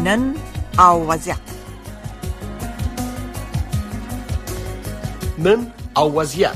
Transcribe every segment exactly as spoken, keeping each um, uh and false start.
نن او وضعیت. نن او وضعیت.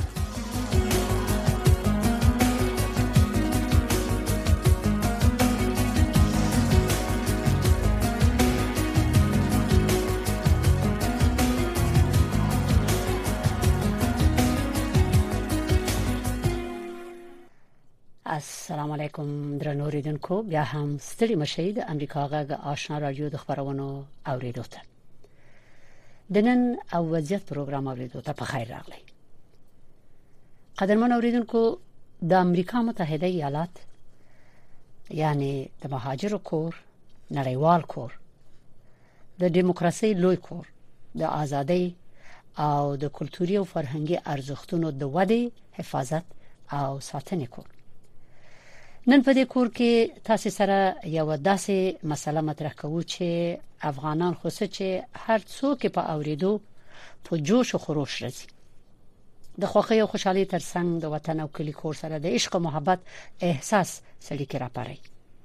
السلام علیکم درنو اوریدونکو، بیا هم ستړي مشئ د امریکا غږ آشنا رادیو د خبرونو اوریدو ته. د نن او وضعیت پروګرام اوریدو ته په خیر راغلی. قدرمن اوریدونکو، د امریکا متحده ایالات یعنی د مهاجرو کور، نړیوال کور، د دیموکراسي لوی کور، د ازادۍ او د کلتوري او فرهنګي ارزښتونو د ودې، حفاظت او ساتنې کور. نن په دې کور کې تاسو سره یو داسې مسله مطرح کوو چې افغانان خو څه چې هر څوک په اوریدو په جوش او خروش راځي. د خوښۍ او خوشحالۍ ترڅنګ د وطن او کلی کور سره د عشق او محبت احساس سړي کې راپاري.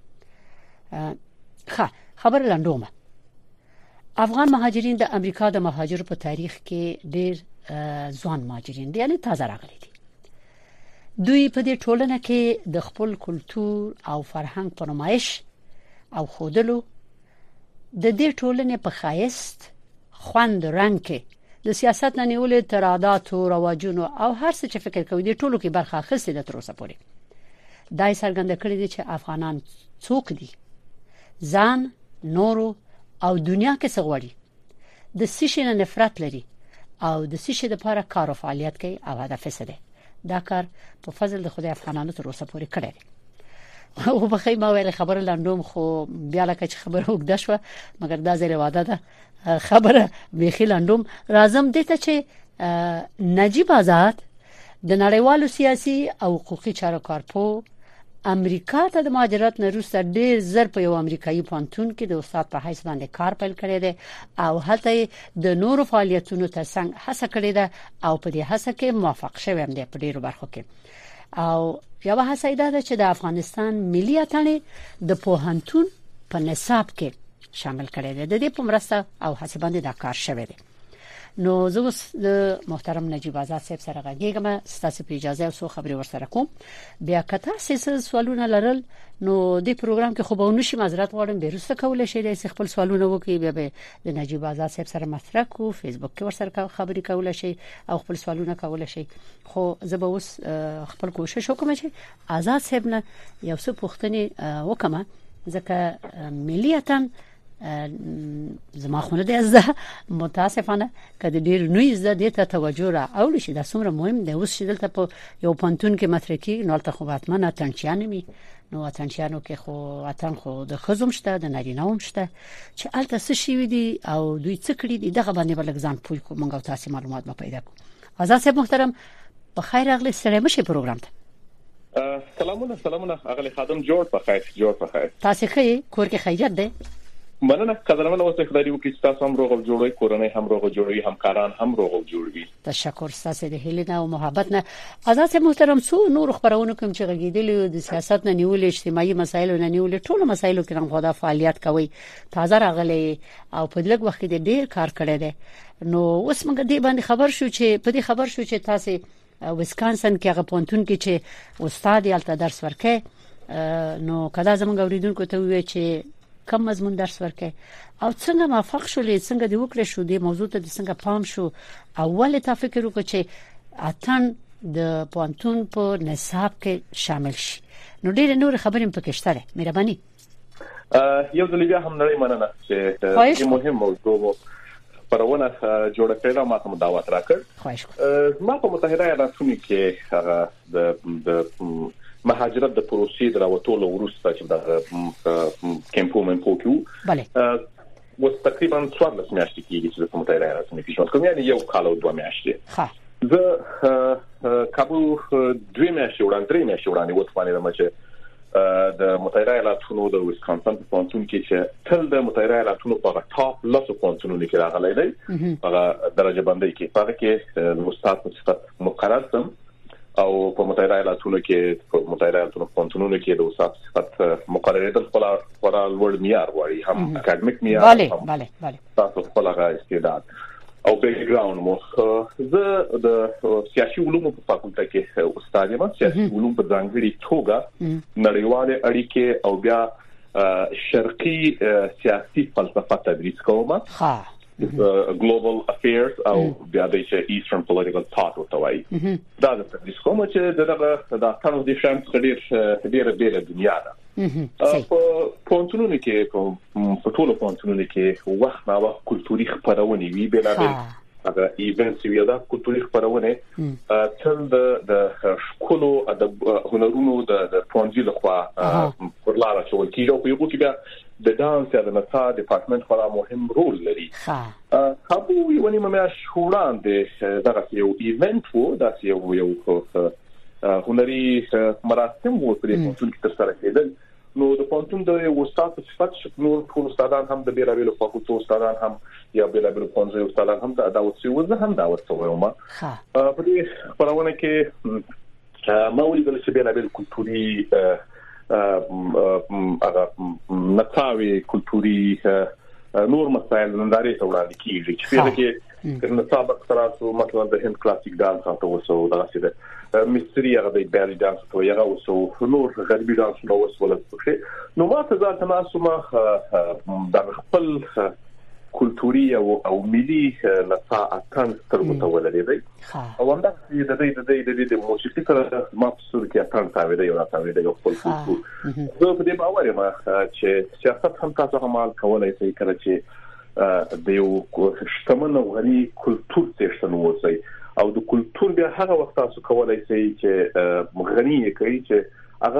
ښه خبر لاندومه. افغان مهاجرین د امریکا د مهاجرو په تاریخ کې ډېر ځوان مهاجرین دي، یعنی تازه راغلي دي. دوی په دې ټولنه کې د خپل کلتور او فرهنګ په نمایش او خودلو د دې ټولنې په خایست، خوند، رنګ کې د سیاست نه نیولې تر عادت او رواجونو او هر څه چې فکر کوي د ټولو کې برخه اخیستې ده تر اوسه پورې. دای څرګنده کړی دی چې افغانان څوک دي، ځان، نورو او دنیا کې څه غواړي، د سیشې نه نفرت لري او د سیشې لپاره کار او فعالیت کوي او هدف یې څه دی. دا کار په فضل د خدای افغانانو تر اوسه پورې کړی دی. او په خیمه ویل خبره لاندوم، خو بیا لکه چې خبره وګدا شو، مګر دا زری واده ده خبره بیخي لاندوم. راځم دې ته چې نجیب آزاد د نړیوالو سیاسي او حقوقي چارو کارپو امریکا ته د مهاجرت نه وروسته ډېر زر په یو امریکایي پانتون کې د استاد په حیث باندې کار پیل کړی دی او هلته د نورو فعالیتونو ترڅنګ هڅه کړې ده او په دې هڅه کې موفق شوی هم دی په ډېرو برخو کې. او یو هڅه ده چې د افغانستان ملي اتڼ د پوهنتون په نصاب کې شامل کړی دی. د دې په مرسته او هڅه باندې دا کار شوی دی. نو زه اوس د محترم نجیب آزاد صاحب سره غږیږم، ستاسو په اجازه او سو خبري ورسره کوم. بیا کته سیس سوالونه لرل نو د پروګرام کې خو به ونشي، معذرت غواړم، بیرسته کول شي د خپل سوالونه وکي، بیا به د نجیب آزاد صاحب سره مطرح کو، فیسبوک کې ورسره خبري کول شي او خپل سوالونه کول شي. خو زه به اوس خپل کوشش وکم چې آزاد صاحب نه یو څه پوښتنه وکم، ځکه ملیتن زما خونه دې زده متاسفانه کله ډیر نوې زده ته توجه را اول شي. دا څومره مهم دی اوس چې دلته په یو پانتون کې مطرح کی نو تل خو باتمنه تنچیان می نو اتنچیانو کې خو اتن خو د خزم شته، د نارینه‌وم شته چې الته څه شي دي او دوی څه کړی دي دغه باندې بل ځان پوي کو مونږ تاسو معلومات ما پیدا کو. آزاد صاحب محترم په خیر راغلی سره مشه پروګرام ته. سلامونه سلامونه اغلی خادم جوړ په خیر جوړ په خیر. تاسو ښه کور کې خیریت ده؟ مننه قدرمن اوسه خدای وکړي چې تاسو هم روغ جوړوي، کورنۍ هم روغ جوړوي، همکاران هم روغ جوړوي. تشکر تاسو د هیلې او محبت نه. آزاد محترم سو نور خبرونه کوم چې غږیدل د سیاست نه نیول، اجتماعي مسایلو نه نیول، ټول مسایلو کې هم خدا فعالیت کوي، تازه راغلي او په لږ وخت کې ډیر کار کړی دی. نو اوس موږ دې باندې خبر شو چې په دې خبر شو چې تاسو ویسکانسن کې هغه پونتون کې چې استاد یالته درس ورکړي، نو کله زموږ اوریدونکو ته وی چې کم مضمون درس ورکړي او څنګه موافق شولې، څنګه دی وکړې شو د موضوع ته څنګه پام شو، اول ته فکر وکړ چې اتن د پونتون په نصاب کې شامل شي. نو ډېر نور خبرې پکې شته. مهرباني یو ځل بیا هم نړۍ مننه چې مهم موضوع پرونه جوړ کړل ما ته دعوت راکړ. ما په متحده ایالاتونو کې هغه د د مهاجرت د پروسې دراوټولو وروسته چې د کیمپو من پوکیو bale و تقریبا څوارلس میاشتې کېږي چې په متحده ایالاتونو کې ژوند کوم، یعنی یو کال او دوه میاشتې. ها زه کابو دوه میاشتې وړاندې درې میاشتې وړاندې وځوانېدم چې د متحده ایالاتونو د ویسکانسن په پونتون کې چې تل د متحده ایالاتونو په ټاپ لاسو پونتونونو کې راغلی دی، هغه درجه بندۍ کې پاره کې استاد په صفت مقرر سم او په متحده ایالاتونو کې په متحده ایالاتونو پونتونو کې د اوسات صفت مقرره د خپل خپل لوړ معیار وړي هم اکیډمیک معیار bale bale bale تاسو خپل استعداد او بیک ګراوند مو زه د سیاسي علومو په فاکولټه کې استاد یم سیاسي علوم په ځانګړي توګه نړیوال اړیکې او بیا شرقي سیاسي فلسفه تدریس کوم ها global affairs او بیا د eastern political thought او توای دا د تدریس کوم چې دغه د تاسو د شان ډیر ډیر ډیر دنیا ده په پونتونو کې په ټولو پونتونو کې وخت ما وخت کلتوري خبرونه وی بلابل هغه ایونټس وی دا کلتوري خبرونه تل د شکولو د هنرونو د پونځي لخوا پر لاره چې ولکې او یو کې بیا د دانس یا د نڅا ډپارټمنټ خورا مهم رول لري. ها هغه ونی مې شوران د دغه یو ایونت وو دا یو یو هنري مراسم وو په دې پونتون کې تر سره کېدل. نو د پونتون د استاد په صفت شنو ټول استادان هم د بیلابیلو فاکولټو استادان هم یا بیلابیلو پونځي استادان هم دا اوسې وزه هم دا اوسه ومه. ها په دې خبرونه کې ما ولیدل چې بیلابیلو کلتوري هغه نڅاوي کلتوري نور مسایل ننداري ته وړاندې کیږي چې په کې د نڅا تراسو مثلا د هند کلاسیک دانس او وسو دا څه مصري هغه د بیل دانس او هغه وسو نور غربي دانس نو وسو ولڅ نو ما ته ځان تاسو ما د خپل کلتوري او او ملي نڅا اتن تر متولدي دی او همدا د دې د دې د موسیقي سره ما په صورت کې اتن تاوي دی او تاوي دی خپل کلتور زه په دې باور یم چې سیاست هم تاسو هم کولای شئ کله چې د یو شتمن او غني کلتور څخه نوځي او د کلتور بیا هغه وخت تاسو کولای شئ چې غني کوي چې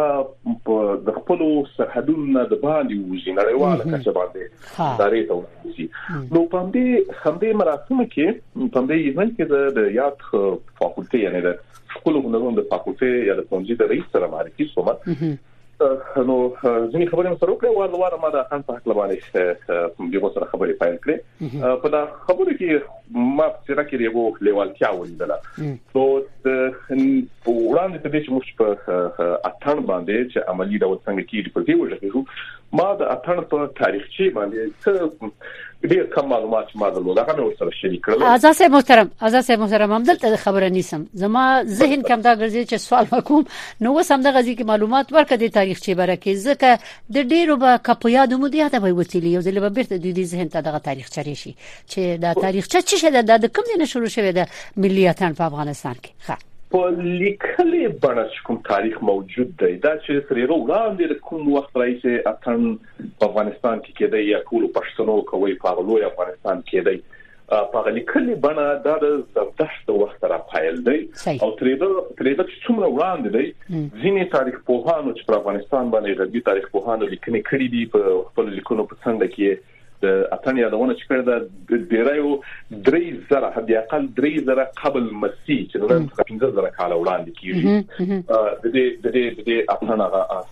هغه د خپل سرحدونو د باندې وځي نړیواله کچه باندې داري ته وځي. نو په دې هم دې مراسم کې په دې ایونت کې د یاد فاکولټي یعنی د شکول هنرونو د فاکولټي یا د پونځي د رئیس سره معرفي شوم. نو ځینې خبرې سره وکړې واره واره ما د خان په حق لبانې یو سره خبرې پایل کړې په دا خبرو کې ما څنګه کې یو لیوالتیا ولیدله. نو د وړاندې ته چې موږ په اتن باندې چې عملی ډول څنګه کېږي په دې وجه کې ما د اتن په تاریخچه باندې څه ډیر کم معلومات ما درلود هغه مې ورسره شریک کړل. ازاسه محترم ازاسه محترم هم دلته خبره نیسم زما ذهن کم دا ګرځي چې سوال وکوم نو وسم د غزي کې معلومات ورکړه د تاریخچه برکه ځکه د ډیرو به کپیادو مو دی ته وي وتیلی یو ځل به بیرته د دې ذهن ته دغه تاریخچه راشي چې دا تاریخچه چې شه د کوم نه شروع شوه د ملیاتن په افغانستان کې. ها په لیکلې بڼه کوم تاریخ موجود دی دا چې سره وړاندې کوم وخت راځي اتن په افغانستان کې کېدای یا ټول پښتنو کوي په لوی افغانستان کې دی په لیکلې بڼه دا د زبدشت وخت را پایل دی او ترېدا ترېدا څومره وړاندې دی ځینې تاریخ پوهانو چې په افغانستان باندې غربي تاریخ پوهانو لیکنې کړې دي په خپل لیکونو په څنډه کې د اتن یادونه چې کړه د ډیرایو درې زره هدي اقل درې زره قبل مسیح چې نن پنځه زره کال وړاندې کیږي د دې د دې د دې اتن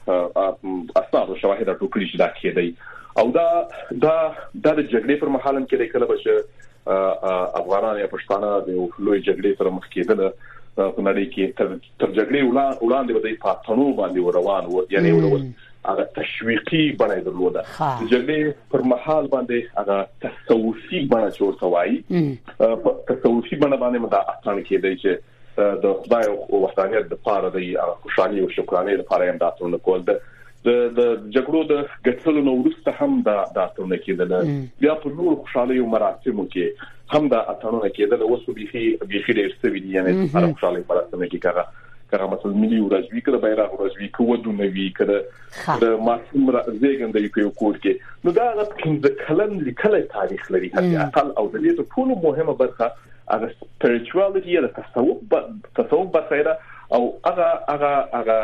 هغه اساس او شواهد ټوکري چې دا کېدی او دا دا د جګړې پر مهال کې د کله بشه افغانان یا پښتانه د لوی جګړې سره مخ کېدل په نړۍ کې تر تر جګړې وړاندې د پاتونو باندې روان و یعنی ورول هغه تشویقي بڼه درلوده جګړې پر مهال باندې هغه تصوفي بڼه جوړ شوی په تصوفي بڼه باندې مدا اتن کېدای چې د خدای او وحدانیت د پاره د خوشحالي او شکرانه لپاره هم داتونه کول د د جګړو د ګټلو نو ورسته هم دا داتونه کېدل بیا په نور خوشحالي او مراسمو کې هم دا اتنونه کېدل اوس به به به ډېر څه وی یعنی هر خوشحالي مراسم کې کاغه کله مثلا ملي ورځوي کله بیرغ ورځوي کوو دونوي کله د ماسوم زیګندې په یو کور کې نو دا د څنګه کلن لیکل تاریخ لري هغه اقل او د دې ټول مهمه برخه هغه spirituality یا تصوف تصوف برخه او هغه هغه هغه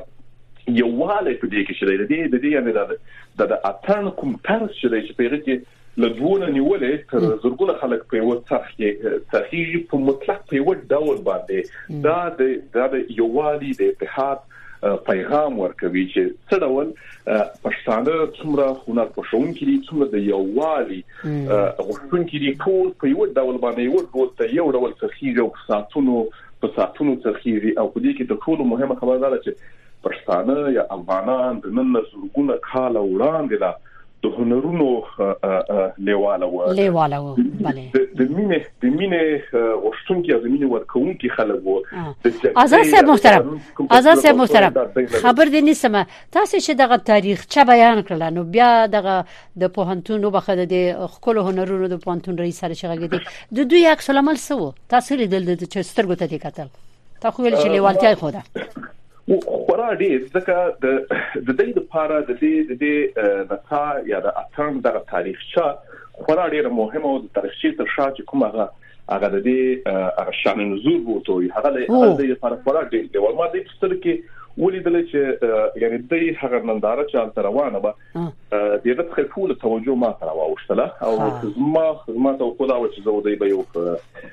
یو واله په دې کې شته د دې د دې یعنی د اتن کوم ترس چې په هغه کې لدونه نیولې تر زرګونه خلک په یو څخه صحیح په مطلق په یو ډول باندې دا د دا د یو والی د اتحاد پیغام ورکوي چې څه ډول پښتانه څومره هنر پښون کې څومره د یو والی غوښتون کې ټول په یو ډول باندې یو ډول ته یو ډول صحیح او ساتونو په ساتونو ترخیږي او په دې کې د ټولو مهمه خبره ده چې پښتانه یا افغانان د نن زرګونه کال وړاندې دا د هنرونو لیواله و لیواله و بله د مینې د مینې غوښتونکي او د مینې ورکوونکي خلک وو. آزاد صاحب محترم آزاد صاحب محترم خبر دې نیسم تاسو چې دغه تاریخ چا بیان کړل نو بیا دغه د پوهنتون وبخد د خپل هنرونو د پوهنتون رئیس سره شغږی د دوی عکس العمل سو تاسو لیدل د چسترګو ته کتل تاسو ویل چې لیوالتیا خو ده خورا ډیر ځکه د د دې لپاره د دې د دې نتا یا د اتم د تاریخچه خورا ډیر مهمه او د تاریخچه تر شا چې کومه هغه د دې هغه شان نزول وو هغه د دې لپاره خورا ډیر دی ورما دې ستر کې ولیدل چې یعنی د هغه ننداره چې تر روانه به د دې خلفول توجه ما تر واوښتله او ما ما ته خدا و چې زه ودی به یو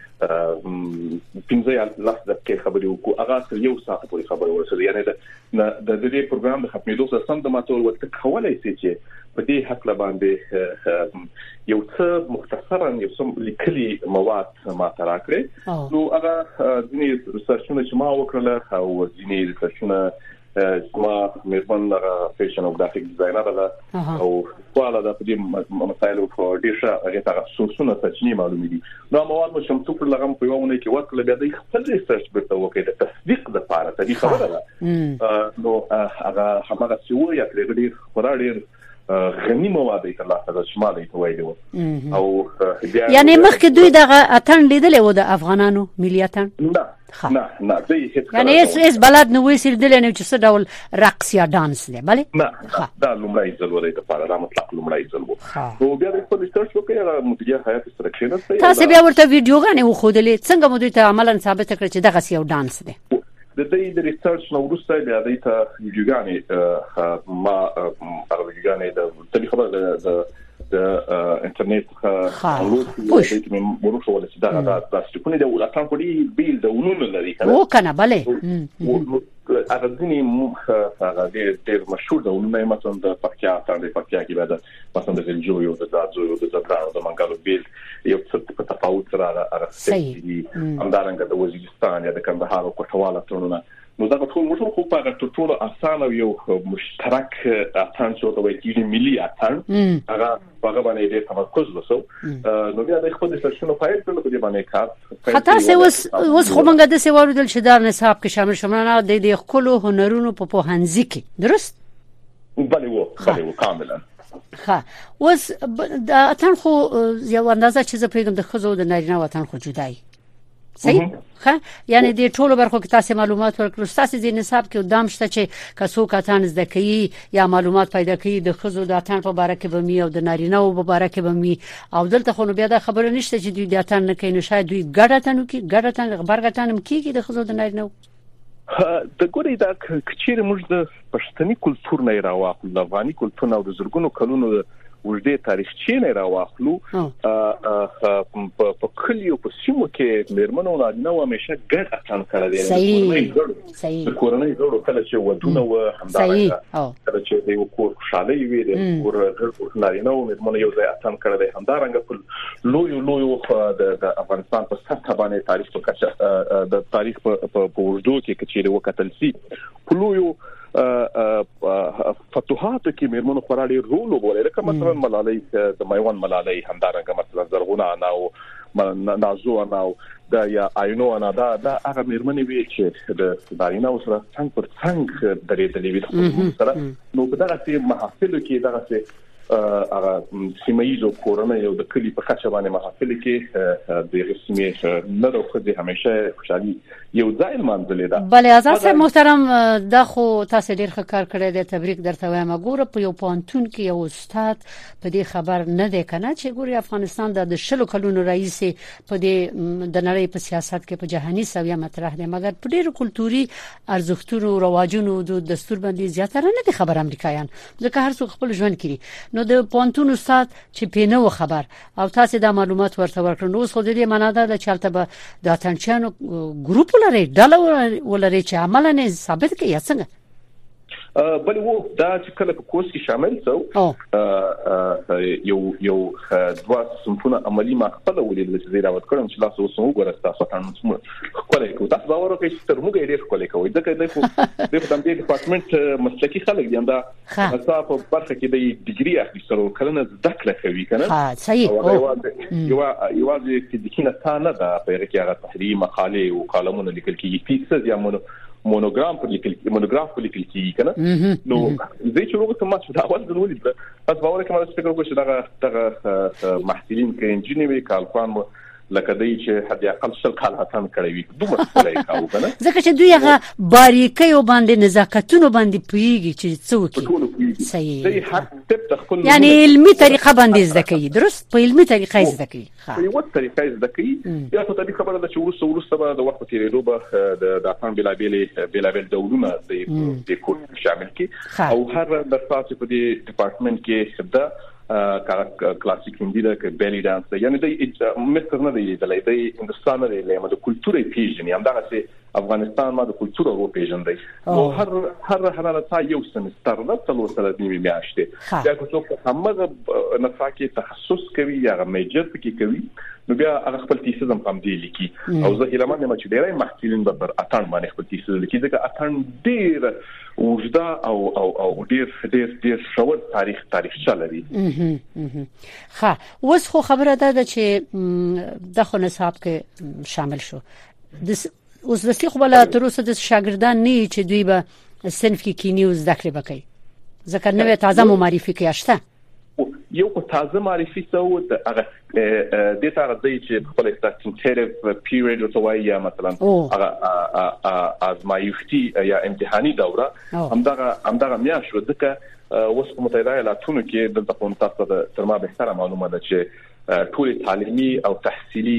پنځه یا لاس د کې خبرې وکړو هغه یو ساعت پورې خبرې ورسره یعنی د د دې پروګرام د ختمېدو سره سم د ماتول وخت کولای شي چې په دې حق لا باندې یو څه مختصرا یو څه لیکلي مواد ما ترا کړې نو هغه ځینې ریسرچونه چې ما وکړل او ځینې ریسرچونه ما مېرمن هغه فیشن او ګرافیک ډیزاینر ده او والا د دې مسایلو په ډیر ښه هغه تاسوسونه سچنی معلومې دي نو مواد مو شم څوک لغم په یوونه کې وکړل بیا د خپل ریسرچ برته وکړي د تصدیق د لپاره د دې خبره ده نو هغه هغه څه وایي چې ډیر خورا ډیر غنی مواد د الله تعالی شمالي ته وایي او یعنی مخکې دوی دغه اتن لیدل و د افغانانو ملياتن نه نه نه دې هیڅ یعنی اس اس بلد نو ویسل دل نه چې څه ډول رقص یا دانس دی بله نه دا لومړی ځل ولې د لپاره را مطلق لومړی ځل وو نو بیا د خپل ریسرچ وکړه هغه مدیریت حیات سره کېنه تاسو بیا ورته ویډیوګانې وښودلې څنګه مو دوی ته عملاً ثابت کړ چې دغه یو دانس دی د دې د ریسرچ نو وروسته بیا د ته ویډیوګانې ما هغه ویډیوګانې د تل خبره د د انټرنیټ خلوص چې موږ ورسره ول چې دا دا تاسو په دې د ولاتان په دې بیل د ونونو لري کنه او کنه bale هغه ځینې هغه ډېر مشهور د ونونو مثلا د پکیا تاندې پکیا کې بعد مثلا د جوړو د دازو د زړه د منګالو بیل یو څه په تفاوت سره هغه ستې همدارنګه د وزیرستان یا د کندهار او کوټواله ترونه نو دا ټول موږ خو په هغه ټول اسانه یو مشترک اتن شو د وایي ملي اتن هغه هغه باندې ډېر تمرکز وسو نو بیا د خپل سرچینو فایل په دې باندې کار حتی سه اوس اوس خو موږ د سوالو دل شدار نصاب کې شامل شومنه د دې خپل هنرونو په پوهنځي کې درست بله وو بله وو کاملا ها اوس د اتن خو یو اندازه چې زه پیغام د خزو د نارینه وطن خو جدای صحیح ها یعنی د ټولو برخو کې تاسو معلومات ورکړو تاسو د نصاب کې قدام شته چې کسو کاتان زده کوي یا معلومات پیدا کوي د خزو د اتن په اړه کې به می او د نارینه په اړه کې به می او دلته خو بیا د خبره نشته چې دوی د اتن نه کوي نو شاید دوی ګډتنو کې ګډتن خبرګتن کیږي د خزو د نارینه د ګوري دا کچیر موږ د پښتني کلچر نه راوخل د افغاني کلچر او د زرګونو کلونو وړدې تاریخچې نه راوخلو په کلیو په سیمو کې مېرمنو نه همیشه ګډ اتن کړی دی صحیح صحیح کورنۍ جوړو کله چې ودونه و همدارنګه کله چې د کور خوشاله وي د کور ګډ نه مېرمنو یو ځای اتن کړی دی همدارنګه په لوی لوی د افغانستان په سطح باندې تاریخ په کچه د تاریخ په وړدو کې چې وکتل سي په لوی فتوحات کې مېرمنو خورا ډېر رول وبولې لکه مثلا ملالۍ د میوان ملالۍ همدارنګه مثلا زرغونه انا او نازو انا او د یا آینو انا دا د هغه مېرمنې وی چې د دارینه سره څنګه پر څنګه درېدلې وي سره نو په دغه سي محافل کې دغه سي هغه سیمایي کورنۍ او د کلی په خاطر باندې محافل کې د رسمي نه راخدي همیشه خوشالي یو ځای منځلې ده بله اساس محترم دا خو تاسو ډیر ښه کار کړی دی تبریک درته وایم ګوره په یو پانتون کې یو استاد په دې خبر نه دی کنه چې ګوري افغانستان د شلو کلونو رئیس په دې د نړۍ په سیاست کې په جهاني سویه مطرح دی مګر په ډیرو کلتوري ارزښتونو رواجونو د دستور باندې زیاتره نه دي خبر امریکایان ځکه هر څوک خپل ژوند کوي نو د پانتون استاد چې پینو خبر او تاسو د معلومات ورته ورکړو نو خو دې معنا ده چې چلته به د اتنچانو ګروپ لري ډله ولري چې عملاً ثابت کوي څنګه بل وو دا چې کله په کورس کې شامل شو یو یو دوا سمفونه عملی ما خپل ولې د زیرا وت کړم چې تاسو اوس وګورئ تاسو ته نو خپل کو تاسو باور وکړئ چې تر موږ ډېر خپل کوي دا کې د د دې ډپارټمنټ مسلکي خلک دي دا تاسو په برخه کې د ډیګري اخیستلو کلنه زده کړه کوي کنه ها صحیح یو یو یو چې د کینه ثانه دا په هغه کې هغه تحریر مقاله او کالمونه لیکل کیږي پیسز یا مونو مونوګرام په لیکل مونوګراف په لیکل کیږي کنه نو زه چې وګورم ته ما څه دا اول ضروري ده تاسو باور کوم چې فکر وکړئ چې دا دغه محصلین کې انجینری کالفان لکه دوی چې حد اقل شل کال هڅه کړې وي دومره څه کاوه کنه ځکه چې دوی هغه باریکي او باندې نزاکتونه باندې پیږي چې څوک صحیح دوی حق تخپل یعنی علمي طریقه باندې زده کوي درست په علمي طریقه زده کوي ها په یو طریقه زده کوي یا په دې خبره ده چې ورسره ورسره د وخت تیرېدو به د افغان بلابلې بلابل ډولونه د کورس شامل کی او هر د تاسو په دې ډپارټمنټ کې دا کلاسیک هندي دا کې بیلی ډانس یعنی د مستر نه دی د لای هندستان نه دی له د کلتوري پیژنې هم دا چې افغانستان ما د کلتور او پیژندې نو هر هر حالت یو سمستر د څلور سره نیمه میاشته دا که څوک همغه نفاکي تخصص کوي یا میجر پکې کوي نو بیا هغه خپل تیسیز هم هم دی لیکي او زه هیله مند یم چې ډېری محصلین به پر اتن باندې خپل تیسیز لیکي ځکه اتن ډېر وجدا او او او ډېر ډېر ډېر شاور تاریخ تاریخ چلري ها اوس خو خبره ده چې د خو نصاب کې شامل شو د اوس د سیخ بل تر اوسه د شاګردان نه چې دوی به صنف کې کینی او زده کړې وکړي ځکه نوې تازه مو معرفي کې اشته یو کو تازه معرفي سو د هغه د تاسو د چې خپل استاتینټیو پیریډ او توای یا مثلا هغه ازمایښتي یا امتحاني دوره همدغه همدغه میاشت ځکه اوس په متحده ایالاتونو کې د تاسو تاسو د ترما به سره معلومه ده چې ټول تعلیمي او تحصیلي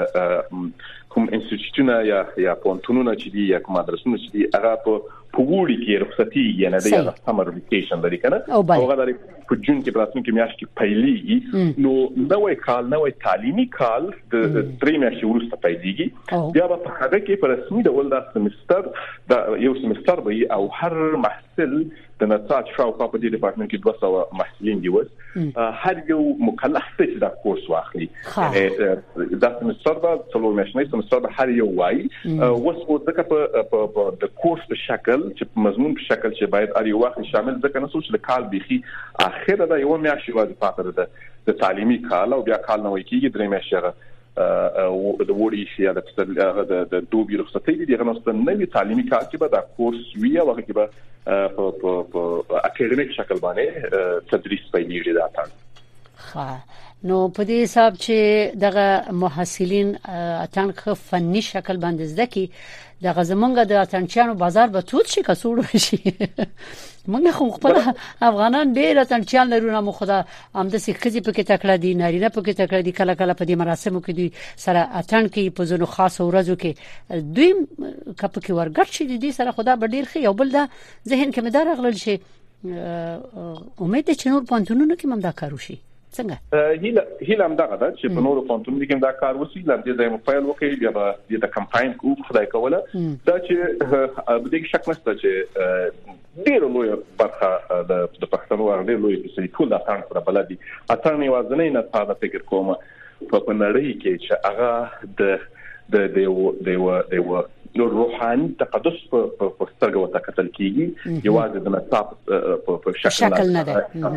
کوم انسټیټیوټونه یا یا پونتونونه چې دي یا کوم مدرسونه چې دي هغه په پوغوري کې رخصتي یا نه دی هغه سمر ویکیشن لري کنه او هغه لري په جون کې پراتون کې میاشت کې پیلېږي نو نوې کال نوې تعلیمي کال د درې میاشتې وروسته پیلېږي بیا په هغه کې په رسمي ډول دا سمستر دا یو سمستر به او هر محصل د نصاب شاوخوا په دې ډپارټمنټ کې دوه سوه محصلین دي وس هر یو مکلف دی چې دا کورس واخلي دا سمستر به څلور میاشتې سمستر به هر یو وایي وس او ځکه په د کورس په شکل چې مضمون په شکل چې باید هر یو وخت شامل ځکه نه سوچ د کال بيخي اخر دا یو میاشت واځي پاتره ده د تعلیمي کال او بیا کال نوې کېږي درې میاشتې او د وړي شي د د دوبي رخصتي دي هغه نو نوې تعلیمي کال کې به دا کورس وی او هغه کې به په په اکیډمیک شکل باندې تدریس پیلېږي دا تاسو ها نو په دې حساب چې دغه محصلین اتن خو فني شکل باندې زده کی دغه زمونږ د اتنچانو بازار به توت شي کسوړ شي موږ خو خپل افغانان ډېر اتنچان لرو نو خدا هم د سکهځي په کې تکړه دي نارینه په کې تکړه دي کله کله په دې مراسمو کې دوی سره اتن کې په زونو خاص ورځو کې دوی کپ کې ورګټ شي دي سره خدا به ډېر خي او بل دا ذهن کې مدار غلل شي امید چې نور پانتونونو کې مم دا کارو شي څنګه هیله هیله هم دغه ده چې په نورو پونتونو کې دا کار وسی لاندې د موبایل وکړي بیا به د کمپاین کو خدای کوله دا چې د دې شک نشته چې ډیر لوی برخه د د پښتنو ډیر لوی چې ټول د اتان سره بلدي اتان یوازنی نه ساده فکر کوم په نړۍ کې چې هغه د د د د نو روحاني تقدس په سترګو ته کتل کیږي یوازې د نصاب په شکل نه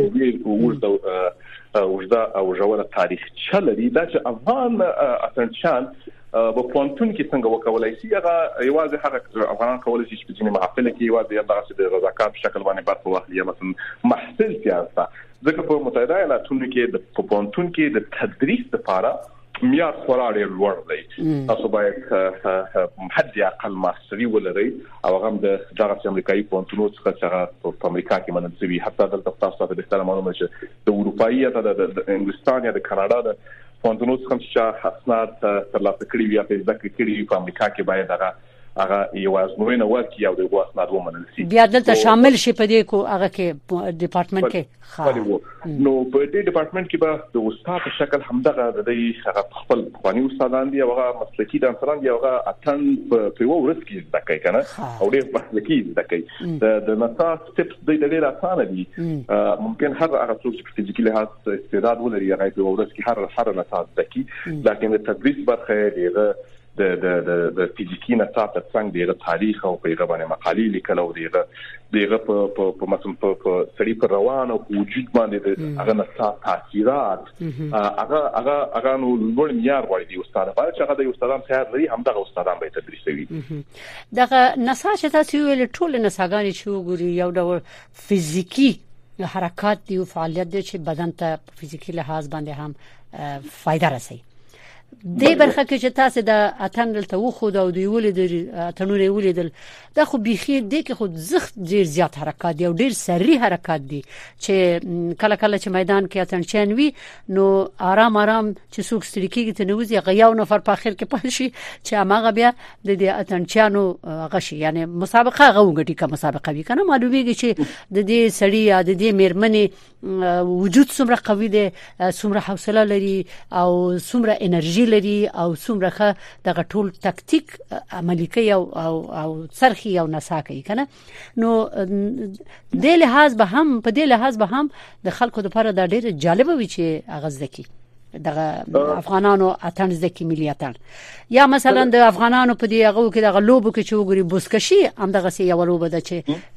ده وجدا او جوړه تاریخ چلري دا چې افغان اتنشان په پونتون کې څنګه وکولای شي هغه یوازې هغه افغان کولای شي چې په محافل کې یوازې دغه د رضاکات په شکل باندې برخه واخلي مثلا محصل سیاست ځکه په متحده ایالاتونو کې د پونتون کې د تدریس لپاره معیار خورا ډېر لوړ دی تاسو باید حد اقل ماستري ولرئ او هغه د دغه امریکایي پونتونو څخه چې په امریکا کې منل شوی حتی دلته تاسو ته د ستاره معلومه چې د اروپایي یا د انګلستان یا د کاناډا د پونتونو څخه چې اسناد ترلاسه کړي وي یا ځکه کړي په امریکا کې باید هغه هغه یو ازموینه ورکړي او د اسناد ومنل شي. بیا دلته شامل شي په دې کو هغه کې ډپارټمنټ کې نو په دې ډپارټمنټ کې به د استاد په شکل همدغه د دې هغه خپل خواني استادان دي او هغه مسلکي دانسران دي او هغه اتن په یو ورځ کې زده کوي کنه او ډېر مسلکي زده کوي. د د نتا سټپس د ډېر اسانه دي. ممکن هر هغه څوک چې فزیکي لحاظ استعداد ولري هغه په ورځ کې هر هر نتا زده کوي، لکه د تدریس برخه دی د د د د فزیکي نصاب څنګه دیغه تاریخ او پیغه باندې مقالې لیکل او دیغه دیغه په په مثلا په سړي پر روان او وجود باندې هغه نصاب تاثیرات هغه هغه هغه نو لوړ معیار غواړي دی استاد باندې چې هغه د استادان خیال لري همدغه استادان به تدریسوي. دغه نصاب چې تاسو ویل ټول نصابګان چې وګوري یو ډول فزیکي حرکات دی او فعالیت دی چې بدن ته فزیکي لحاظ باندې هم فائدہ رسي. د برخه کې چې تاسو د اتن دلته وخو دا دی ولید اتنونه ولیدل دا خو بيخي د کې خو زخت ډیر زیات حرکت دی او ډیر سری حرکت دی چې کله کله چې میدان کې اتن چنوي نو آرام آرام چې څوک ستړي کېږي ته نوځي غياو نفر په اخر کې پښي چې هغه بیا د دې اتن چانو غشي یعنی مسابقه غوږی کا مسابقه وی کنه معلومیږي چې د دې سړی یا د دې میرمنې وجود څومره قوي دی، څومره حوصله لري او څومره انرژي لري او څومره دغه ټول تکتیک عملی کوي او او او سرخي او نساکي کنه. نو د لحاظ به هم په دې لحاظ به هم د خلکو لپاره دا ډېر جالب وي چې اغاز دکی دغه افغانانو اتن ځکه ملياتن یا مثلا د افغانانو په دی هغه کې دغه لوبو کې چې وګوري بوسکشي هم دغه سي یو لوبه ده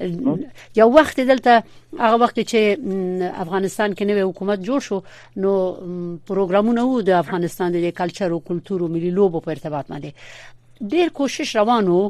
چې یو وخت دلته هغه وخت چې افغانستان کې نوې حکومت جوړ شو نو پروګرامونه وو د افغانستان د کلچر او کلتور او ملي لوبو په ارتباط باندې ډېر کوشش روانو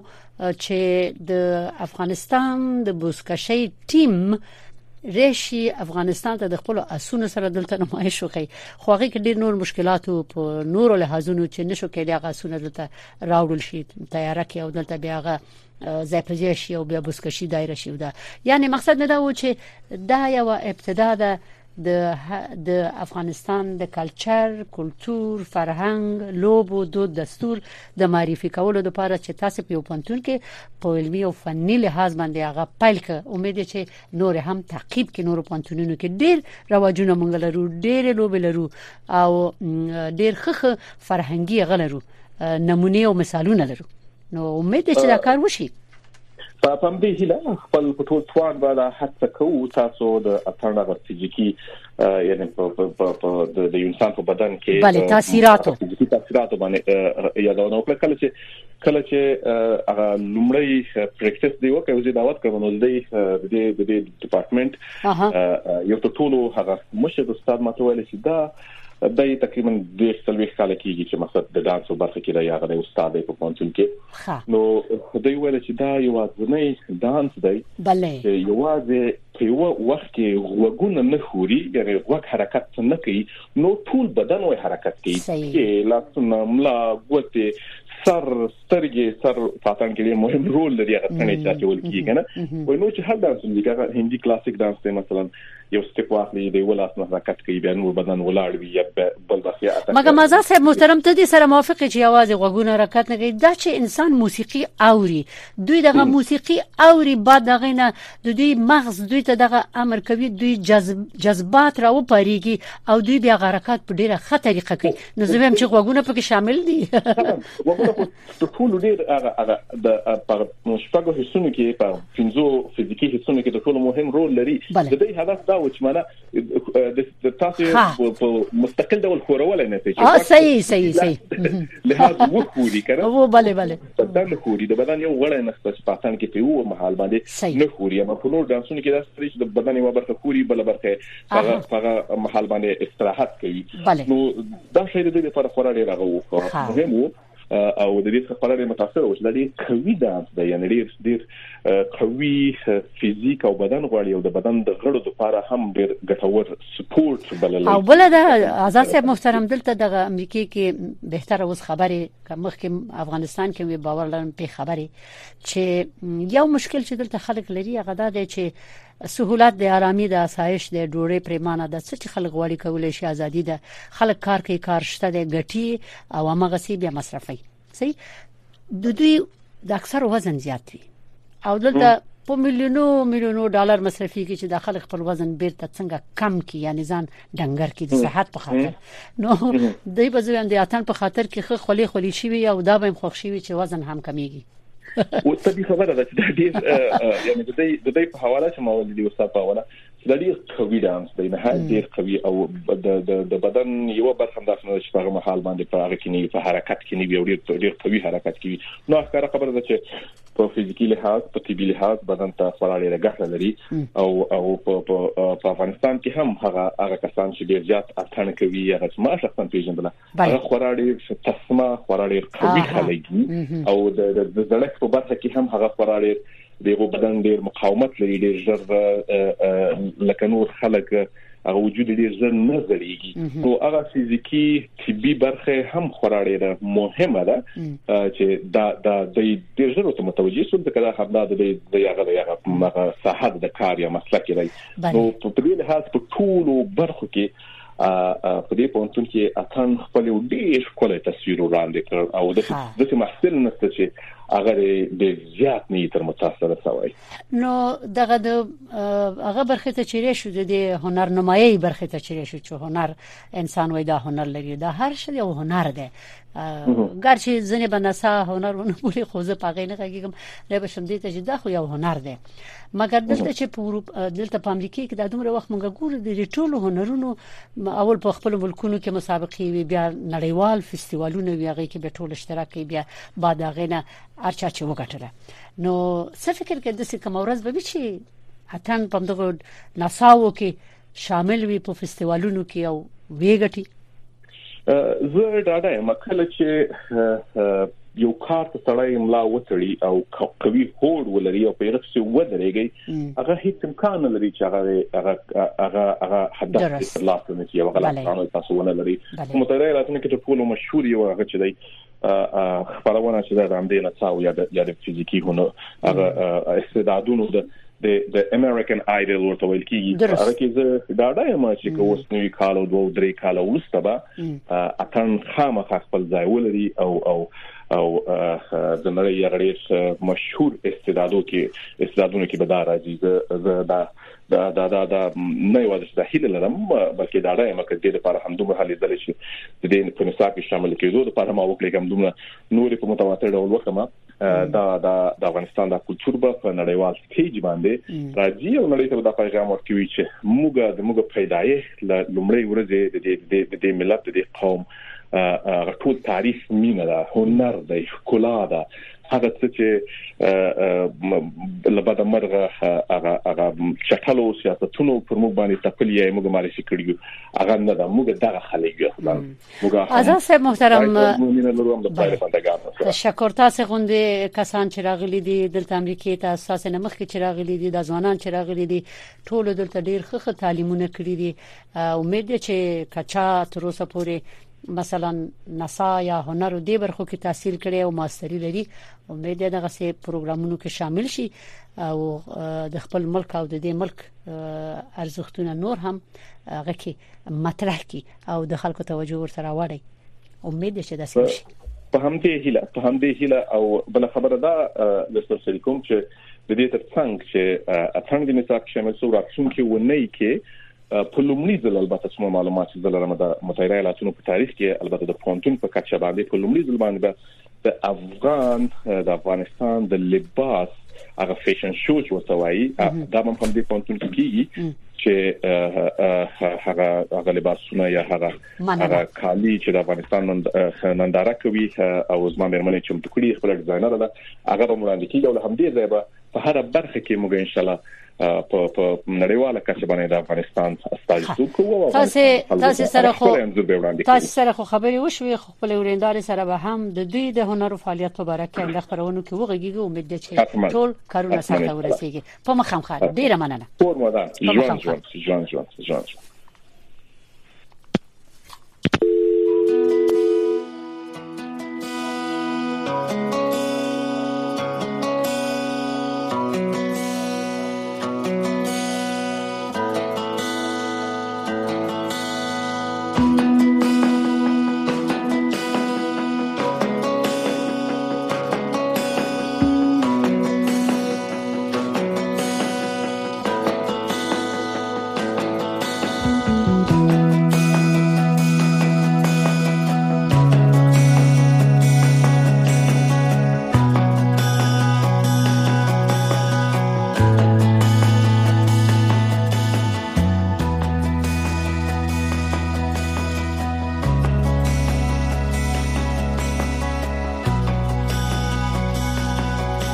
چې د افغانستان د بوسکشي ټیم ریشي افغانستان ته د خپل اسونو سره دلته نمایش وکړي، خو هغه کې ډېر نور مشکلات په نورو لحاظونو چې نشو کېدای هغه اسونه دلته راوړل شي تیاره کې او دلته بیا هغه ځای په ځای شي او بیا بوسکشي دایره شي. دا یعنی مقصد نه دا و چې دا یو ابتدا ده د د افغانستان د کلچر، کلتور، فرهنګ، لوبو، دود، دستور د معرفي کولو لپاره چې تاسو په پونتون کې په علمي او فني لحاظ باندې هغه پیل ک امید چې نور هم تعقیب کې نور پونتونونو کې ډېر رواجونه مونږ لرو، ډېر لوب لرو او ډېر خخ فرهنګي غلرو نمونه او مثالونه لرو. نو امید چې دا کار وشي. په پام دې هله خپل ټول توان باندې حتی کوو تاسو د اترنه فزیکی یعنی په د انسان په بدن کې بله تاثیراتو فزیکی تاثیراتو باندې یادونه وکړه. کله چې کله چې هغه لومړی پریکټیس دی وکړو چې دعوت کوم نو د دې د ډپارټمنټ یو ټول هغه مشر استاد ماته ویل چې دا دای تقریبا د سلوي خاله کېږي چې مقصد د دانس او برخه کې راغی هغه استاد په پونتون کې نو دوی ویل چې دا یو ځنې دانس دی بله یو واځي په یو وخت کې وګونه نه خوري یعنی وګ حرکت نه کوي نو ټول بدن وای حرکت کوي چې لاسونه ملا ګوته سر سترګې سر پاتان کې مهم رول لري هغه څنګه چې ول کیږي کنه وای نو چې هر دانس دی هندي کلاسیک دانس دی مثلا یو سټپ واخلي دی ولاس نه حرکت کوي بیا نور بدن ولاړ وي یا بل بخیا مګر مزه صاحب محترم ته دي سره موافق چې आवाज غوګونه حرکت نه کوي دا چې انسان موسیقي اوري دوی دغه موسیقي اوري بعد دغه نه د دوی مغز دوی ته دغه امر کوي دوی جذب جذبات راو پریږي او دوی بیا حرکت په ډیره خطرې کوي نو زه هم چې غوګونه پکې شامل دي وګوره په ټول ډیر هغه هغه د پر شپږو حصونو کې په پنځو فزیکی حصونو کې د ټول مهم رول لري د دې هدف دا و چې معنا د تاسو په مستقل ډول خورول نه کوي اه صحیح صحیح صحیح لهدا وخوري کنه او بله بله بدن خوري د بدن یو غړی نه ستاسو پاتان کې په یو محل باندې نه خوري اما په نور دانسونو کې دا ستاسو د بدن یو برخه خوري بل برخه هغه هغه محل باندې استراحت کوي نو دا شی د دې لپاره خورا ډیر راغو مهم او د دې څخه لري متاثر او د دې قوي دانس د یعنی ډیر ډیر قوي فزیک او بدن غواړي او د بدن د غړو لپاره هم ډیر ګټور سپورت بلل او بل دا آزاد صاحب محترم دلته د امریکای کې بهتره اوس خبره مخکې افغانستان کې وی باور لرم په خبره چې یو مشکل چې دلته خلک لري هغه دا دی چې سہولت د آرامي د آسایش د ډوړې پریمانه د څه خلک غواړي کولای شي ازادي ده خلک کار کوي کار شته د غټي او هغه سي بیا مصرفي صحیح د دوی د اکثر وزن زیات وي او دلته په میلیونو میلیونو ډالر مصرفي کې چې د خلک خپل وزن بیرته څنګه کم کی یعنی ځان ډنګر کی د صحت په خاطر نو دوی په ځوان د اتن په خاطر کې خو خولي خولي شي او دا به خوښ شي چې وزن هم کمیږي او ته دې خبره ده چې د دې یعنی د دې د دې په حواله چې ما ولې د وسه په حواله د دې قوي دانس دی نه ډېر قوي او د د بدن یو برخه هم داسې چې په هغه محل باندې په هغه کې نه په حرکت کې نه وي ډېر ډېر قوي حرکت کوي نو ښکاره خبره ده چې په فزیکی لحاظ په طبي لحاظ بدن ته خورا ډېر ګټه لري او او په په افغانستان کې هم هغه هغه کسان چې ډېر زیات اټن کوي هغه ما شخصا پیژندل هغه خورا ډېر تسمه خورا ډېر قوي خلک او د زړه په برخه کې هم هغه خورا ډېر دغه بدن ډېر مقاومت لري ډېر ژر لکه نور خلک هغه وجود ډېر ژر نه زړیږي نو هغه فزیکی طبي برخه هم خورا ډېره مهمه ده چې دا د ډېر ژر ته متوجي شول چې کله خبره د دغه هغه صحت د کار یا مسلک لري نو په دې لحاظ په ټولو برخو کې په دې پونتون کې اتن خپل ډېر کولای تصویر وړاندې کړ او د دې محصول نشته چې هغه د زیات نه تر متاثر شوی نو دغه د هغه برخه ته چیرې شو د هنرنمایي برخه ته چیرې شو چې هنر انسان وای دا هنر لري دا هر شی یو هنر ده ګرچې ځنه بنسا هنرونه بولي خو زه پاغې نه کېږم نه به شم دې ته چې دا خو یو هنر ده مګر دلته چې په دلته په امریکا کې د دومره وخت مونږ ګورو د ټولو هنرونو اول په خپل ملکونو کې مسابقې وي بیا نړیوال فستیوالونه وي هغه کې به ټول اشتراک کوي بیا بعد هغه نه ارچا چې وګټله نو څه فکر کې د څه کوم ورځ به چې اتن په دغه ناساو کې شامل وي په فستیوالونو کې او ویګټي زه دا دا مکه چې یو کار ته سړی املا وتړي او قوي هوډ ولري او په رښتیا ودرېږي هغه هیڅ امکان نه لري چې هغه هغه هغه هدف ترلاسه نه کړي او غلط تاسو ونه لري مترای راتنه کې ټول مشهور یو هغه چې دی خبرونه چې د امدې نه څاو یا د یا د فزیکی هنر هغه استعدادونو د د امریکن آیډل ورته ویل کیږي هغه کې زه دا دا یم چې کوس نوې کالو دوه درې کالو وروسته به اتن خامخ خپل ځای ولري او او او د نړۍ یو مشهور استعدادو کې استعدادونه کې به دا راځي زه دا دا دا دا دا نه یو د هیله لرم بلکې دا رایم چې د لپاره هم دومره حالې دل شي د دې په نصاب کې شامل کېدو د لپاره ما وکړم کوم دومره نور په متواتر ډول وکم دا دا د افغانستان د کلچر په نړیوال سټیج باندې راځي او نړۍ ته د پیغام ورکوي چې موږ د موږ پیدایښت لومړی ورځ د د د ملت د قوم ټول تاریخ مینه ده هنر ده ښکلا ده هغه څه چې لبد مرغه هغه هغه چټلو سیاستونو پر موږ باندې تپلې موږ معرفي کړیو هغه نه ده موږ دغه خلک یو موږ آزاد صاحب محترم تشکر تاسو غونډه کسان چې راغلي دي دلته امریکا ته اساس نه مخ کې چې راغلي دي د ځوانان چې راغلي دي ټول دلته ډیر ښه تعلیمونه کړی دي امید چې کچا تر اوسه پورې مثلا نسا یا هنر دی برخو کې تحصیل کړي او ماستری لري امید ده دغه سه پروګرامونو کې شامل شي او د خپل ملک او د دې ملک ارزښتونه نور هم هغه کې مطرح کی او د خلکو توجه ورسره واړي امید ده چې دا شي په همدې هیله په همدې هیله او بل خبره ده د سرسری کوم چې د دې ترڅنګ چې اتنګ د نصاب شامل شو راځونکي ونی کې په لومړي ځل البته څومره معلومات چې زلره د متحده ایالاتونو په تاریخ کې البته د پونتون په کچه باندې په لومړي ځل باندې د افغان د افغانستان د لباس هغه فیشن شو چې وتوایي دا هم په دې پونتون کې کیږي چې هغه هغه لباسونه یا هغه هغه کالی چې د افغانستان ننداره کوي او زما مېرمنې چې متکړي خپل ډیزاینر ده هغه به وړاندې کیږي او هم دې ځای به په هر برخه کې موږ ان شاء الله په په نړیواله کچه باندې د افغانستان استازیتوب کوو تاسو تاسو سره خو تاسو سره خو خبري وشوي خپل وریندار سره به هم د دوی د هنر فعالیت په اړه کې د خبرونو کې وغږیږي امید ده چې ټول کارونه سره ورسیږي په مخام خاله ډیره مننه ټول مودان ژوند ژوند ژوند ژوند